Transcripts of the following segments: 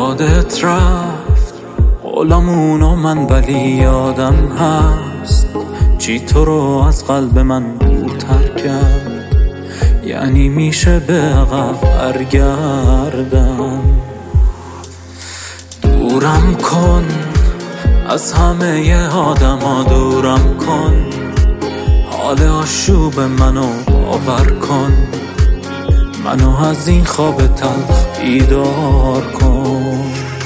یادت رفت قولمون و من، ولی یادم هست چی تو رو از قلب من دورتر کرد. یعنی میشه به عقب برگردم؟ دورم کن از همه آدما، دورم کن حال آشوب منو باور کن، منو از این خواب تلخ بیدار کن.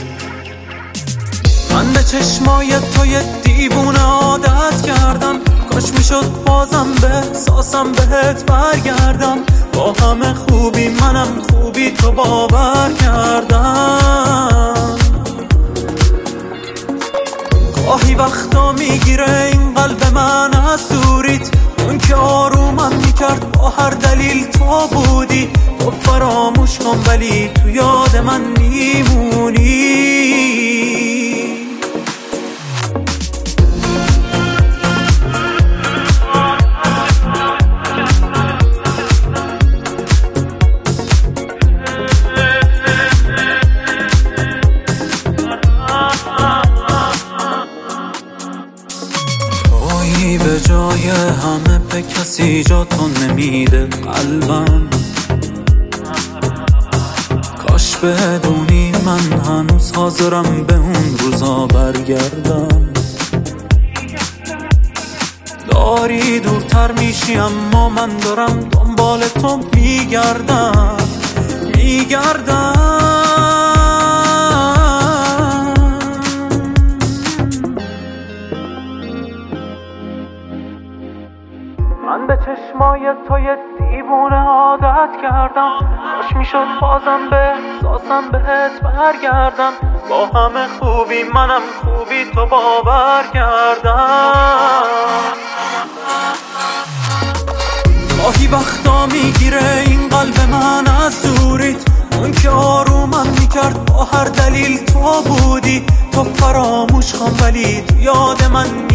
من به چشمای توی دیوونه عادت کردم، کاش میشد بازم به احساسم بهت برگردم. با همه خوبی منم خوبی تو باور کردم. گاهی وقتا میگیره این قلب من از دوریت، اون که آرومم میکرد با هر دلیل تو بودی. تو فراموش کن ولی تو یاد من میمونی. به جای همه به کسی جا تو نمیده قلبم. کاش بدونی من هنوز حاضرم به اون روزا برگردم. داری دورتر میشی اما من دارم دنبال تو میگردم. من به چشمای توی دیوونه عادت کردم، کاش میشد بازم به احساسم بهت برگردم. با همه خوبی منم خوبی تو باور کردم. گاهی وقتا میگیره این قلب من از دوریت، اون که آرومم میکرد با هر دلیل تو بودی. تو فراموش کن ولی تو یاد من